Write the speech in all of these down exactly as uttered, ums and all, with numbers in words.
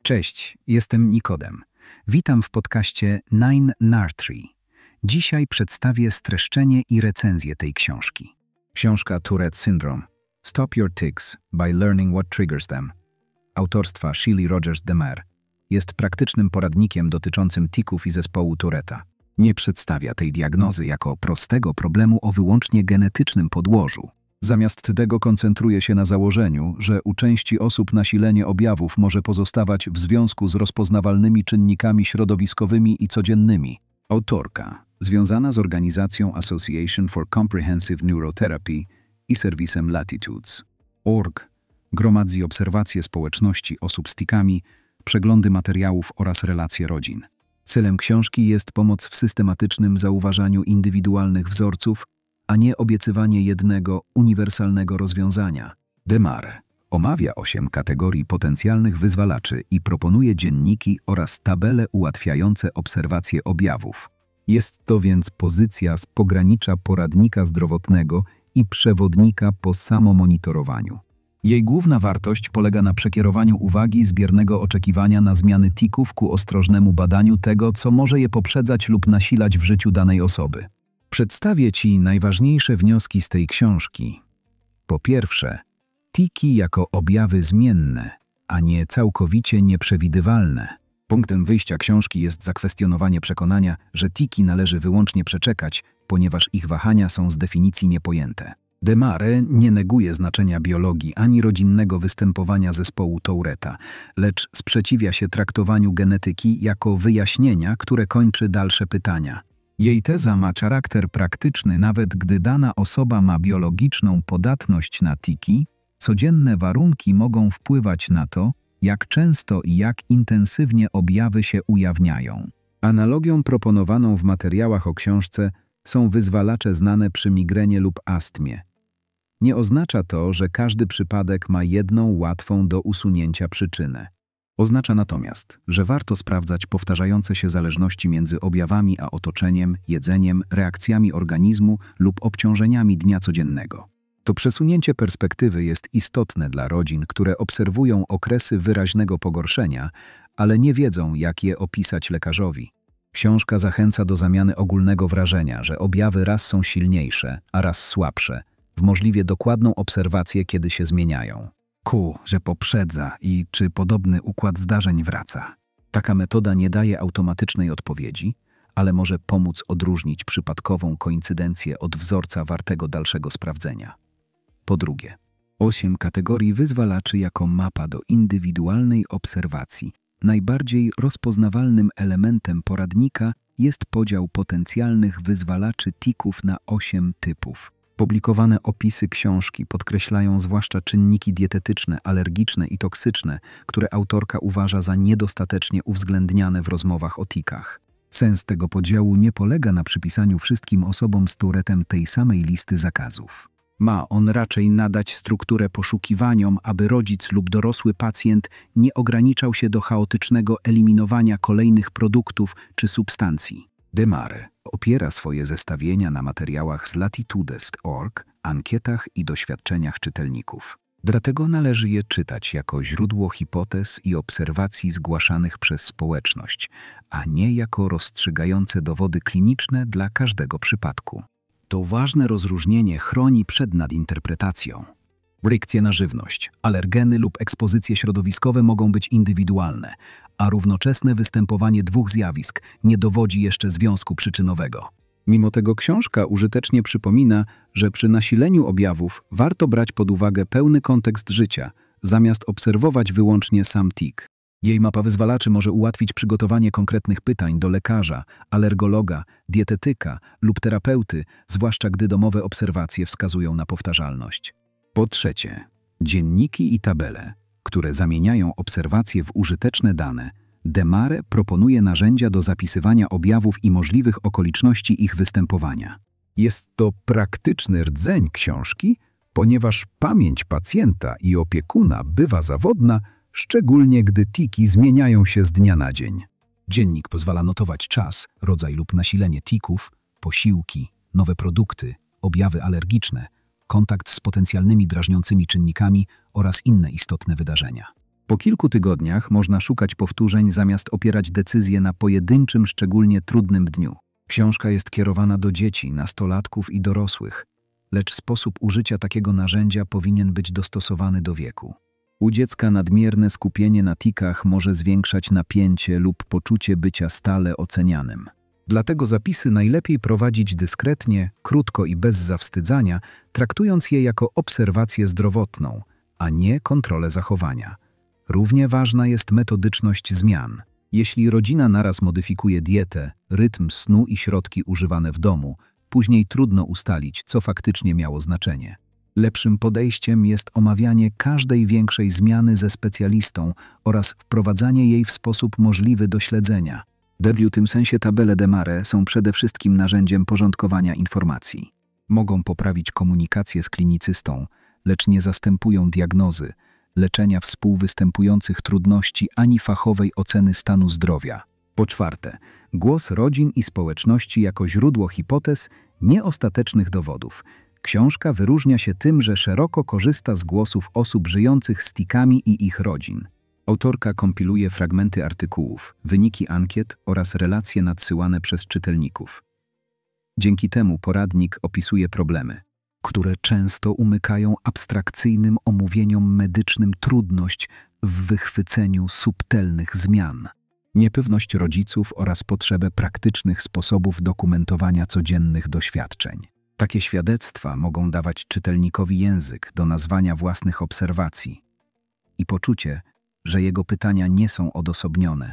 Cześć, jestem Nikodem. Witam w podcaście nine Nartry. Dzisiaj przedstawię streszczenie i recenzję tej książki. Książka Tourette Syndrome. Stop Your Tics by Learning What Triggers Them. Autorstwa Shelley Rogers DeMar. Jest praktycznym poradnikiem dotyczącym tików i zespołu Tourett'a. Nie przedstawia tej diagnozy jako prostego problemu o wyłącznie genetycznym podłożu. Zamiast tego koncentruje się na założeniu, że u części osób nasilenie objawów może pozostawać w związku z rozpoznawalnymi czynnikami środowiskowymi i codziennymi. Autorka, związana z organizacją Association for Comprehensive Neurotherapy i serwisem Latitudes kropka org, gromadzi obserwacje społeczności osób z tikami, przeglądy materiałów oraz relacje rodzin. Celem książki jest pomoc w systematycznym zauważaniu indywidualnych wzorców, a nie obiecywanie jednego, uniwersalnego rozwiązania. DeMar omawia osiem kategorii potencjalnych wyzwalaczy i proponuje dzienniki oraz tabele ułatwiające obserwację objawów. Jest to więc pozycja z pogranicza poradnika zdrowotnego i przewodnika po samomonitorowaniu. Jej główna wartość polega na przekierowaniu uwagi z biernego oczekiwania na zmiany tików ku ostrożnemu badaniu tego, co może je poprzedzać lub nasilać w życiu danej osoby. Przedstawię Ci najważniejsze wnioski z tej książki. Po pierwsze, tiki jako objawy zmienne, a nie całkowicie nieprzewidywalne. Punktem wyjścia książki jest zakwestionowanie przekonania, że tiki należy wyłącznie przeczekać, ponieważ ich wahania są z definicji niepojęte. DeMar nie neguje znaczenia biologii ani rodzinnego występowania zespołu Tourett'a, lecz sprzeciwia się traktowaniu genetyki jako wyjaśnienia, które kończy dalsze pytania. Jej teza ma charakter praktyczny, nawet gdy dana osoba ma biologiczną podatność na tiki, codzienne warunki mogą wpływać na to, jak często i jak intensywnie objawy się ujawniają. Analogią proponowaną w materiałach o książce są wyzwalacze znane przy migrenie lub astmie. Nie oznacza to, że każdy przypadek ma jedną łatwą do usunięcia przyczynę. Oznacza natomiast, że warto sprawdzać powtarzające się zależności między objawami a otoczeniem, jedzeniem, reakcjami organizmu lub obciążeniami dnia codziennego. To przesunięcie perspektywy jest istotne dla rodzin, które obserwują okresy wyraźnego pogorszenia, ale nie wiedzą, jak je opisać lekarzowi. Książka zachęca do zamiany ogólnego wrażenia, że objawy raz są silniejsze, a raz słabsze, w możliwie dokładną obserwację, kiedy się zmieniają. Ku, że poprzedza i czy podobny układ zdarzeń wraca. Taka metoda nie daje automatycznej odpowiedzi, ale może pomóc odróżnić przypadkową koincydencję od wzorca wartego dalszego sprawdzenia. Po drugie, osiem kategorii wyzwalaczy jako mapa do indywidualnej obserwacji. Najbardziej rozpoznawalnym elementem poradnika jest podział potencjalnych wyzwalaczy tików na osiem typów. Publikowane opisy książki podkreślają zwłaszcza czynniki dietetyczne, alergiczne i toksyczne, które autorka uważa za niedostatecznie uwzględniane w rozmowach o tikach. Sens tego podziału nie polega na przypisaniu wszystkim osobom z Tourettem tej samej listy zakazów. Ma on raczej nadać strukturę poszukiwaniom, aby rodzic lub dorosły pacjent nie ograniczał się do chaotycznego eliminowania kolejnych produktów czy substancji. DeMar opiera swoje zestawienia na materiałach z Latitudes kropka org, ankietach i doświadczeniach czytelników. Dlatego należy je czytać jako źródło hipotez i obserwacji zgłaszanych przez społeczność, a nie jako rozstrzygające dowody kliniczne dla każdego przypadku. To ważne rozróżnienie chroni przed nadinterpretacją. Reakcje na żywność, alergeny lub ekspozycje środowiskowe mogą być indywidualne, a równoczesne występowanie dwóch zjawisk nie dowodzi jeszcze związku przyczynowego. Mimo tego książka użytecznie przypomina, że przy nasileniu objawów warto brać pod uwagę pełny kontekst życia, zamiast obserwować wyłącznie sam tik. Jej mapa wyzwalaczy może ułatwić przygotowanie konkretnych pytań do lekarza, alergologa, dietetyka lub terapeuty, zwłaszcza gdy domowe obserwacje wskazują na powtarzalność. Po trzecie, dzienniki i tabele, które zamieniają obserwacje w użyteczne dane. DeMar proponuje narzędzia do zapisywania objawów i możliwych okoliczności ich występowania. Jest to praktyczny rdzeń książki, ponieważ pamięć pacjenta i opiekuna bywa zawodna, szczególnie gdy tiki zmieniają się z dnia na dzień. Dziennik pozwala notować czas, rodzaj lub nasilenie tików, posiłki, nowe produkty, objawy alergiczne, kontakt z potencjalnymi drażniącymi czynnikami oraz inne istotne wydarzenia. Po kilku tygodniach można szukać powtórzeń zamiast opierać decyzje na pojedynczym, szczególnie trudnym dniu. Książka jest kierowana do dzieci, nastolatków i dorosłych, lecz sposób użycia takiego narzędzia powinien być dostosowany do wieku. U dziecka nadmierne skupienie na tikach może zwiększać napięcie lub poczucie bycia stale ocenianym. Dlatego zapisy najlepiej prowadzić dyskretnie, krótko i bez zawstydzania, traktując je jako obserwację zdrowotną, a nie kontrolę zachowania. Równie ważna jest metodyczność zmian. Jeśli rodzina naraz modyfikuje dietę, rytm snu i środki używane w domu, później trudno ustalić, co faktycznie miało znaczenie. Lepszym podejściem jest omawianie każdej większej zmiany ze specjalistą oraz wprowadzanie jej w sposób możliwy do śledzenia. W tym sensie tabele Demare są przede wszystkim narzędziem porządkowania informacji. Mogą poprawić komunikację z klinicystą, lecz nie zastępują diagnozy, leczenia współwystępujących trudności ani fachowej oceny stanu zdrowia. Po czwarte, głos rodzin i społeczności jako źródło hipotez, nieostatecznych dowodów. Książka wyróżnia się tym, że szeroko korzysta z głosów osób żyjących z tikami i ich rodzin. Autorka kompiluje fragmenty artykułów, wyniki ankiet oraz relacje nadsyłane przez czytelników. Dzięki temu poradnik opisuje problemy, które często umykają abstrakcyjnym omówieniom medycznym, trudność w wychwyceniu subtelnych zmian, niepewność rodziców oraz potrzebę praktycznych sposobów dokumentowania codziennych doświadczeń. Takie świadectwa mogą dawać czytelnikowi język do nazwania własnych obserwacji i poczucie, że jego pytania nie są odosobnione.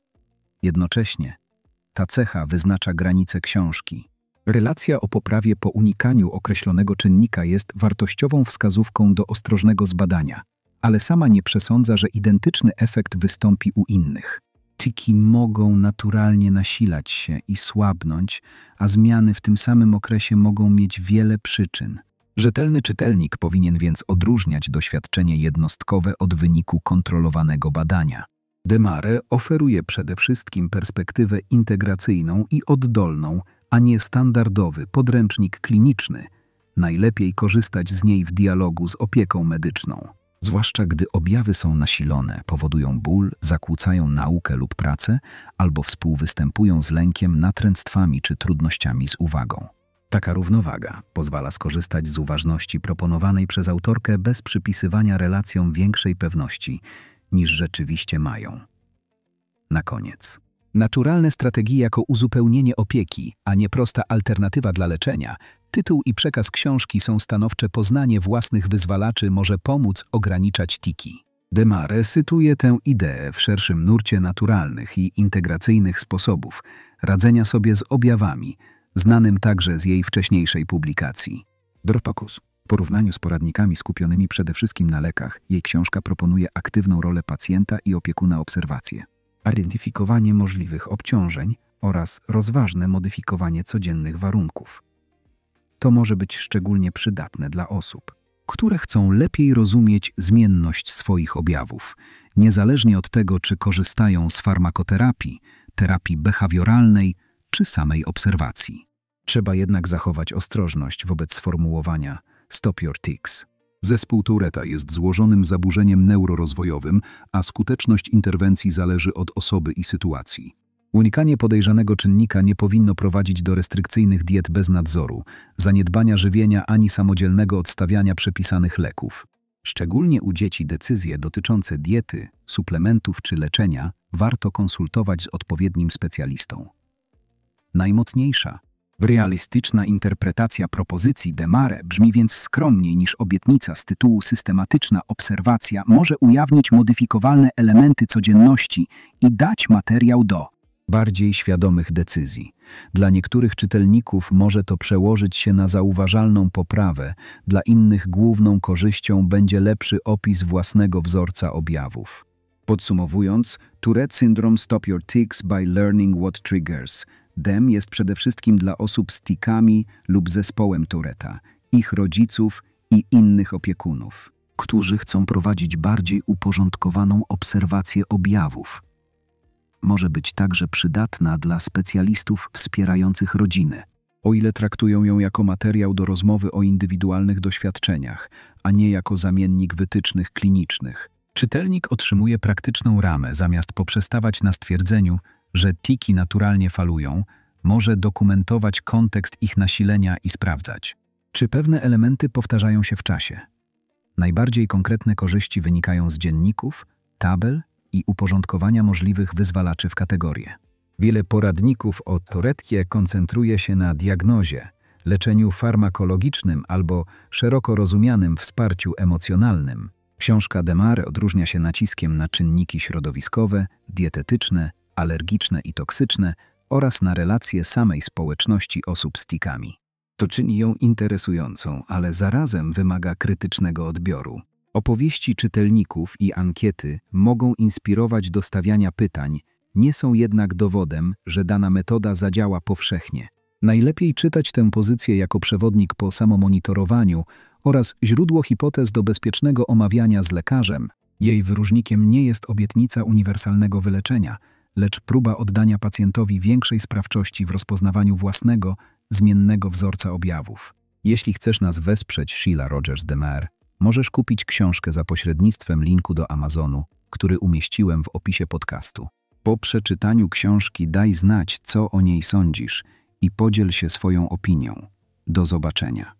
Jednocześnie ta cecha wyznacza granice książki. Relacja o poprawie po unikaniu określonego czynnika jest wartościową wskazówką do ostrożnego zbadania, ale sama nie przesądza, że identyczny efekt wystąpi u innych. Tiki mogą naturalnie nasilać się i słabnąć, a zmiany w tym samym okresie mogą mieć wiele przyczyn. Rzetelny czytelnik powinien więc odróżniać doświadczenie jednostkowe od wyniku kontrolowanego badania. Demare oferuje przede wszystkim perspektywę integracyjną i oddolną, a nie standardowy podręcznik kliniczny. Najlepiej korzystać z niej w dialogu z opieką medyczną. Zwłaszcza gdy objawy są nasilone, powodują ból, zakłócają naukę lub pracę, albo współwystępują z lękiem, natręctwami czy trudnościami z uwagą. Taka równowaga pozwala skorzystać z uważności proponowanej przez autorkę bez przypisywania relacjom większej pewności, niż rzeczywiście mają. Na koniec. Naturalne strategie jako uzupełnienie opieki, a nie prosta alternatywa dla leczenia. Tytuł i przekaz książki są stanowcze. Poznanie własnych wyzwalaczy może pomóc ograniczać tiki. Demare sytuje tę ideę w szerszym nurcie naturalnych i integracyjnych sposobów radzenia sobie z objawami, znanym także z jej wcześniejszej publikacji. Dorpacus. W porównaniu z poradnikami skupionymi przede wszystkim na lekach, jej książka proponuje aktywną rolę pacjenta i opiekuna obserwację, identyfikowanie możliwych obciążeń oraz rozważne modyfikowanie codziennych warunków. To może być szczególnie przydatne dla osób, które chcą lepiej rozumieć zmienność swoich objawów, niezależnie od tego, czy korzystają z farmakoterapii, terapii behawioralnej czy samej obserwacji. Trzeba jednak zachować ostrożność wobec sformułowania „stop your tics”. Zespół Touretta jest złożonym zaburzeniem neurorozwojowym, a skuteczność interwencji zależy od osoby i sytuacji. Unikanie podejrzanego czynnika nie powinno prowadzić do restrykcyjnych diet bez nadzoru, zaniedbania żywienia ani samodzielnego odstawiania przepisanych leków. Szczególnie u dzieci decyzje dotyczące diety, suplementów czy leczenia warto konsultować z odpowiednim specjalistą. Najmocniejsza, realistyczna interpretacja propozycji Demare brzmi więc skromniej niż obietnica z tytułu Systematyczna obserwacja może ujawnić modyfikowalne elementy codzienności i dać materiał do bardziej świadomych decyzji. Dla niektórych czytelników może to przełożyć się na zauważalną poprawę, dla innych główną korzyścią będzie lepszy opis własnego wzorca objawów. Podsumowując, Tourette Syndrome Stop Your Tics by Learning What Triggers. D E M jest przede wszystkim dla osób z tikami lub zespołem Touretta, ich rodziców i innych opiekunów, którzy chcą prowadzić bardziej uporządkowaną obserwację objawów. Może być także przydatna dla specjalistów wspierających rodziny, o ile traktują ją jako materiał do rozmowy o indywidualnych doświadczeniach, a nie jako zamiennik wytycznych klinicznych. Czytelnik otrzymuje praktyczną ramę, zamiast poprzestawać na stwierdzeniu, że tiki naturalnie falują, może dokumentować kontekst ich nasilenia i sprawdzać, czy pewne elementy powtarzają się w czasie. Najbardziej konkretne korzyści wynikają z dzienników, tabel i uporządkowania możliwych wyzwalaczy w kategorie. Wiele poradników o Tourette koncentruje się na diagnozie, leczeniu farmakologicznym albo szeroko rozumianym wsparciu emocjonalnym. Książka Demare odróżnia się naciskiem na czynniki środowiskowe, dietetyczne, alergiczne i toksyczne oraz na relacje samej społeczności osób z tikami. To czyni ją interesującą, ale zarazem wymaga krytycznego odbioru. Opowieści czytelników i ankiety mogą inspirować do stawiania pytań, nie są jednak dowodem, że dana metoda zadziała powszechnie. Najlepiej czytać tę pozycję jako przewodnik po samomonitorowaniu oraz źródło hipotez do bezpiecznego omawiania z lekarzem. Jej wyróżnikiem nie jest obietnica uniwersalnego wyleczenia, lecz próba oddania pacjentowi większej sprawczości w rozpoznawaniu własnego, zmiennego wzorca objawów. Jeśli chcesz nas wesprzeć, Sheila Rogers Demare, możesz kupić książkę za pośrednictwem linku do Amazonu, który umieściłem w opisie podcastu. Po przeczytaniu książki daj znać, co o niej sądzisz i podziel się swoją opinią. Do zobaczenia.